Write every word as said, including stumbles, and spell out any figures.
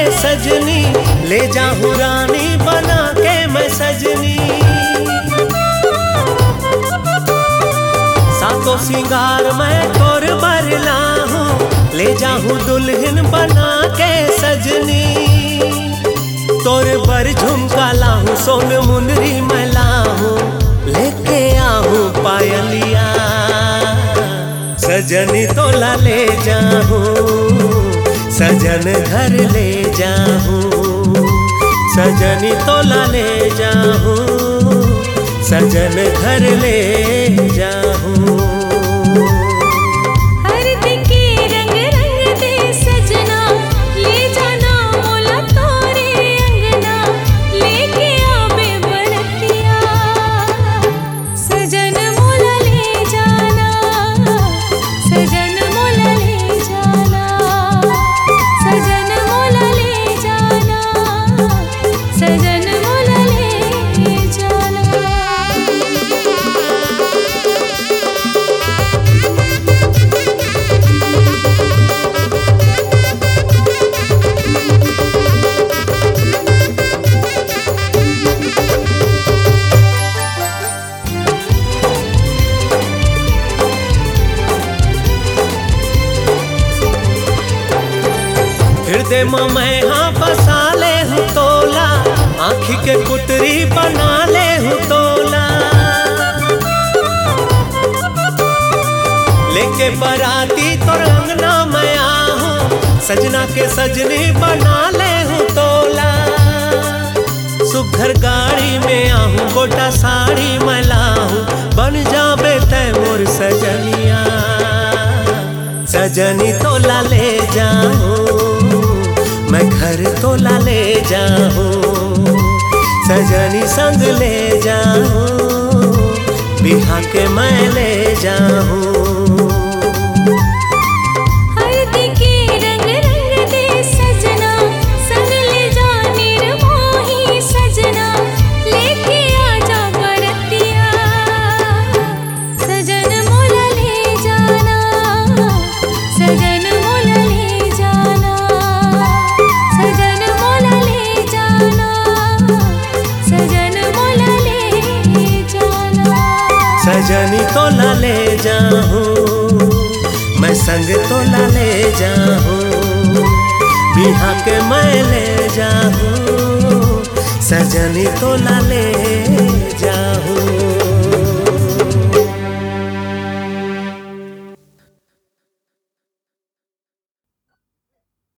सजनी, ले जाऊं रानी बना के मैं सजनी। सातों सिंगार मैं तोर बरला हूँ, ले जाऊं दुल्हन बना के सजनी। तोर बर झुमका लाहूं, सोन मुनरी मैं लाहूं, लेके आहूं पायलिया। सजनी तोला ले जाऊं, सजन घर ले जाऊं। सजनी तोला ले जाऊं, सजन घर ले जाऊं। हृदय में मैं हाँ बसा ले हूँ तोला, आँखी के पुतरी बना ले हूँ तोला। लेके बराती तोर अंगना मैं आहूँ, सजना के सजनी बना ले हूँ तोला। सुघर गाड़ी में आहूँ, गोटा साड़ी मैं लाहूँ, बन जाबे तै मोर सजनिया। सजनी तोला ले जाऊं, मैं घर तोला ले जाऊं। सजनी संग ले जाऊं, बिहा के मैं ले जाऊं। सजनी तोला ले जाऊं, मैं संग तोला ले जाऊं। बिहा के मैं ले जाऊं, सजनी तोला ले जाऊं।